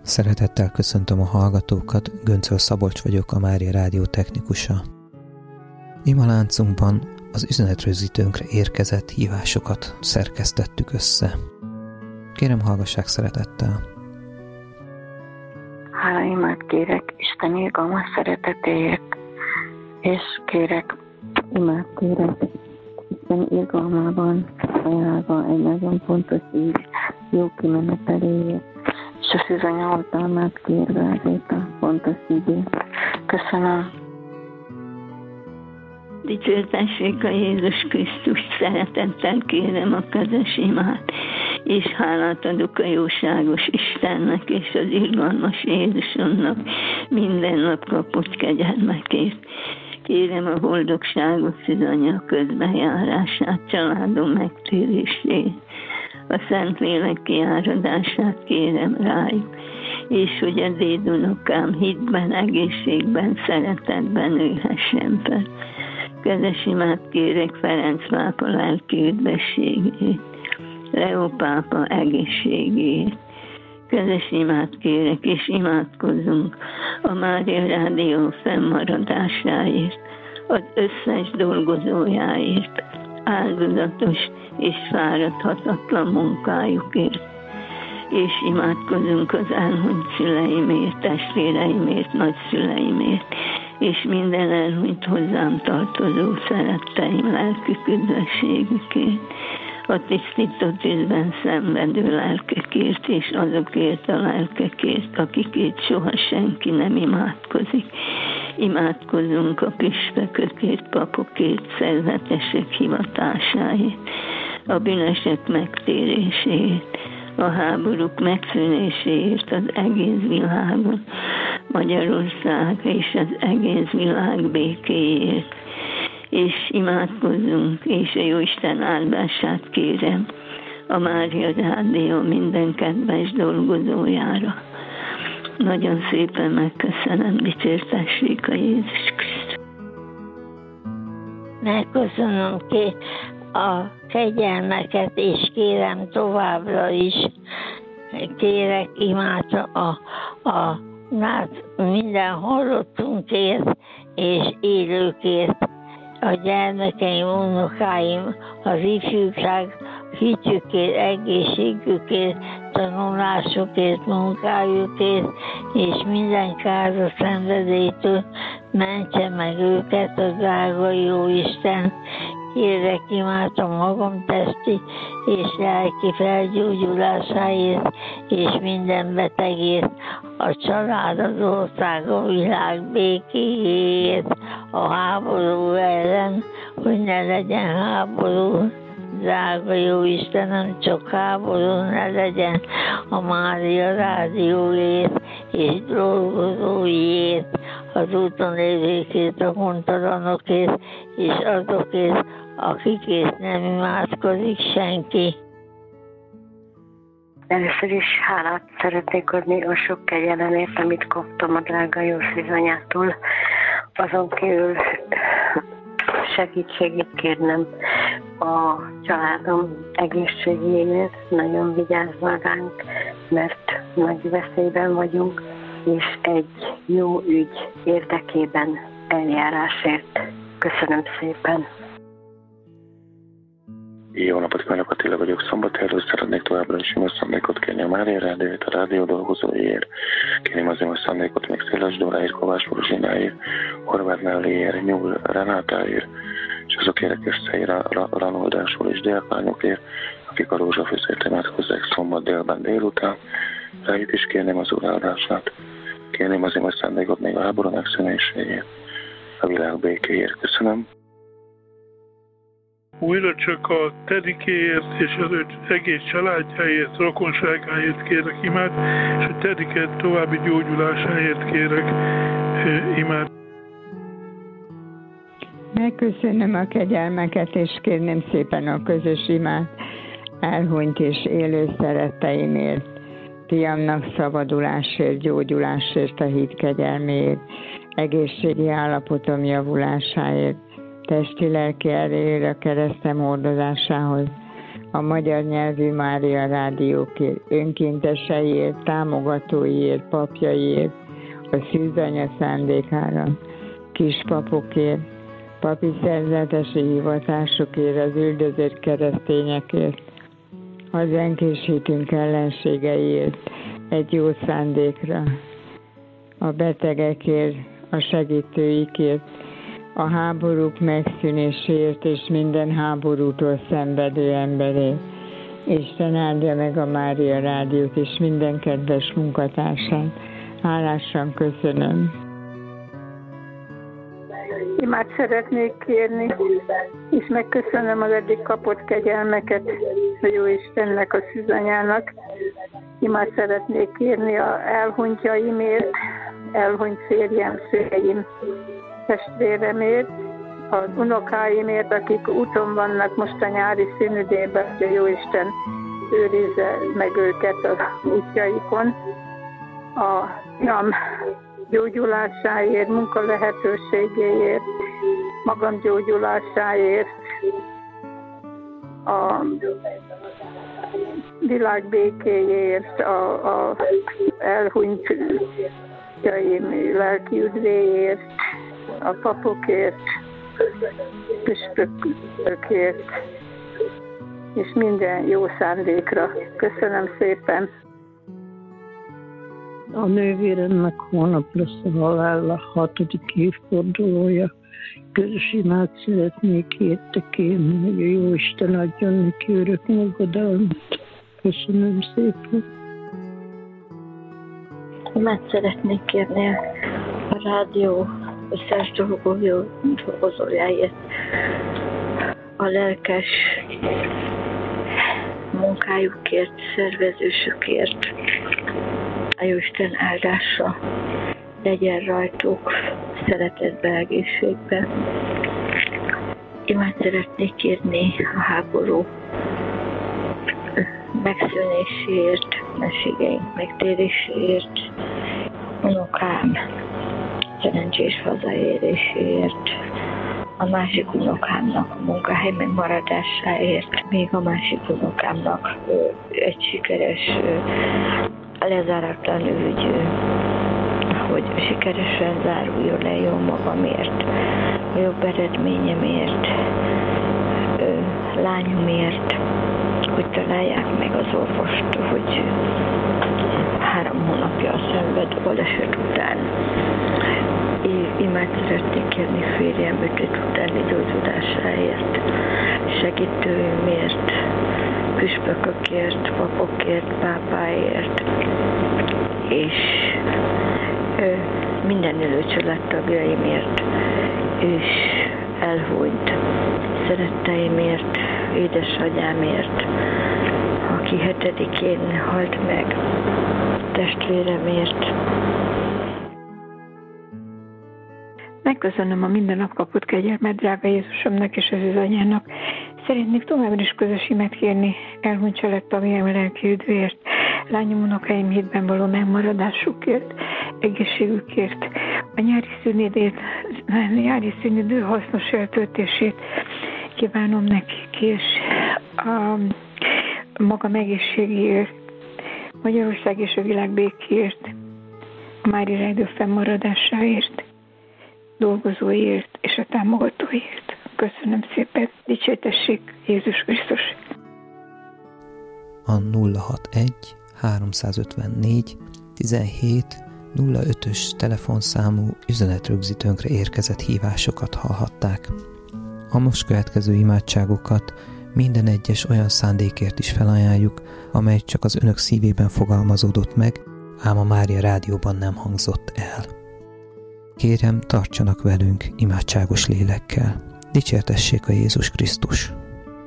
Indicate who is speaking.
Speaker 1: Szeretettel köszöntöm a hallgatókat, Göncöl Szabolcs vagyok, a Mária Rádió technikusa. Imaláncunkban az üzenetrögzítőnkre érkezett hívásokat szerkesztettük össze. Kérem, hallgassák szeretettel.
Speaker 2: Háláimat kérek Isten irgalmas szeretetéért, és imát kérek Isten irgalmában ajánlva egy nagyon fontos ügy jó kimeneteléért, és a szűzanya oltalmát kérve ezért a fontos ügyét. Köszönöm.
Speaker 3: Dicsértessék a Jézus Krisztus, szeretettel kérem a közös imát, és hálát adok a jóságos Istennek és az irgalmas Jézusomnak minden nap kapott kegyelmekért. Kérem a boldogságos szűzanya közbenjárását, családom megtérését, a Szentlélek kiáradását kérem rájuk, és hogy a dédunokám hitben, egészségben, szeretetben nőhessen fel. Közös imát kérek Ferenc pápa lelki üdvességét, Leó pápa egészségét. Közös imát kérek, és imádkozzunk a Mária Rádió fennmaradásáért, az összes dolgozójáért, áldozatos és fáradhatatlan munkájukért. És imádkozunk az elhunyt szüleimért, testvéreimért, nagyszüleimért, és minden elhunyt hozzám tartozó szeretteim lelkük üdvességükért, a tisztító tűzben szenvedő lelkekért, és azokért a lelkekért, akikért soha senki nem imádkozik. Imádkozunk a püspökökért, papokért, szerzetesek hivatásáért, a bűnösök megtéréséért, a háborúk megszűnéséért az egész világon, Magyarország és az egész világ békéért. És imádkozzunk, és a Jóisten áldását kérem a Mária Rádió minden kedves dolgozójára. Nagyon szépen megköszönöm, dicsértessék a Jézus Krisztus.
Speaker 4: Megköszönöm ki a kegyelmeket, és kérem továbbra is, kérek imát a minden hallottunkért és élőkért, a gyermekeim, unokáim, az ifjúság hitükért, egészségükért, tanulásukért, munkájukért, és minden káros szenvedélytől mentse meg őket a drága jó Isten. Kérek imádom magam testi és lelki felgyógyulásáért, és minden betegért, a család, az ország, a világ békéért, a háború ellen, hogy ne legyen háború. Drága jó Istenem, csak háború ne legyen a Mária Rádióért és dolgozóiért, az úton lévőkért, a hontalanokért, és azokért, akikért nem imádkozik senki.
Speaker 2: Először is hálát szeretnék adni a sok kegyelemért, amit kaptam a drága jó szűzanyától. Azon kívül segítségét kérnem a családom egészségéért, nagyon vigyázzon ránk, mert nagy veszélyben vagyunk, és egy jó ügy érdekében eljárásért. Köszönöm szépen!
Speaker 5: Jó napot kívánok, Attila vagyok, Szombatherről. Szeretnék továbbra is szándékot kérni a Mária Rádióért, a rádió dolgozóiért. Kérném azért szándékot még Széles Dóráért, Kovács Fruzsináért, Horváth Nelléért, Nyúl Renátáért, és azokért a Keszthelyi Ranoldásul és diáklányokért, akik a rózsafőzért imádkozzák szombat délben délután. Rájuk is kérném az Úr áldását. Kérném azért szándékot még a háború megszűnéséért, a világ békéért. Köszönöm.
Speaker 6: Újra csak a Tedikéért és az ő egész családjáért, rokonságáért kérek imát, és a Tedike további gyógyulásáért kérek imát.
Speaker 7: Megköszönöm a kegyelmeket, és kérném szépen a közös imát elhunyt és élő szeretteimért, fiamnak szabadulásért, gyógyulásért, a hit kegyelméért, egészségi állapotom javulásáért, testi-lelki erejére, keresztem hordozásához, a magyar nyelvű Mária rádiókért, önkénteseiért, támogatóiért, papjaiért, a szűzanya szándékára, kispapokért, papi szerzetesi hivatásokért, az üldözött keresztényekért, hazánk és hitünk ellenségeiért, egy jó szándékra, a betegekért, a segítőikért, a háborúk megszűnéséért és minden háborútól szenvedő emberért. Isten áldja meg a Mária rádiót és minden kedves munkatársát. Hálásan köszönöm.
Speaker 8: Imát szeretnék kérni, és megköszönöm az eddig kapott kegyelmeket a Jóistennek, a szűzanyának. Imát szeretnék kérni a elhunytjaimért, elhunyt férjem, szüleim, testvéremért, az unokáimért, akik úton vannak most a nyári szünidében, hogy a Jóisten őrizze meg őket az útjaikon. A fiam gyógyulásáért, munkalehetőségéért, magam gyógyulásáért, a világ békéért, a elhunytjaim lelki üdvéért, a papokért, püspökökért, és minden jó szándékra. Köszönöm szépen!
Speaker 9: A nővéremnek hónap lesz a halála 6. évfordulója. Közös imát szeretnék érte kérni, hogy a Jóisten adjon neki örök nyugodalmat. Köszönöm szépen.
Speaker 10: Imát szeretnék kérni a rádió összes dolgozójáért, a lelkes munkájukért, szervezésükért. A Jóisten áldása legyen rajtuk szeretetben, egészségben. Imát szeretnék kérni a háború megszűnéséért, meségeink megtéréséért, unokám szerencsés hazaéréséért, a másik unokámnak a munkahely megmaradásáért, még a másik unokámnak egy sikeres lezáratlan ügy, hogy sikeresen záruljon le jó magamért, a jobb eredményemért, lányomért, hogy találják meg az orvost, hogy 3 hónapja szenved baleset után. Imát szeretnék kérni férjem ütött utáni gyógyulásáért, segítőimért, püspökökért, papokért, pápáért, és minden élő családtagjaimért, és elhunyt szeretteimért, édesanyámért, aki 7-én halt meg, testvéremért.
Speaker 11: Megköszönöm a minden nap kapott kegyelmet drága Jézusomnak és az anyának. Szeretnék továbbra is közös imát kérni elhunyt családtagjaim lelki üdvéért, lányom unokáim hitben való megmaradásukért, egészségükért, a nyári szünidő hasznos eltöltését kívánom nekik, és a magam egészségéért, Magyarország és a világ békéért, a Mária rádió fennmaradásáért, dolgozóért és a támogatóért. Köszönöm szépen, dicsértessék Jézus Krisztus!
Speaker 1: A 061 354 17 05-ös telefonszámú üzenetrögzítőnkre érkezett hívásokat hallhatták. A most következő imádságokat minden egyes olyan szándékért is felajánljuk, amely csak az önök szívében fogalmazódott meg, ám a Mária rádióban nem hangzott el. Kérem, tartsanak velünk imádságos lélekkel. Dicsértessék a Jézus Krisztus!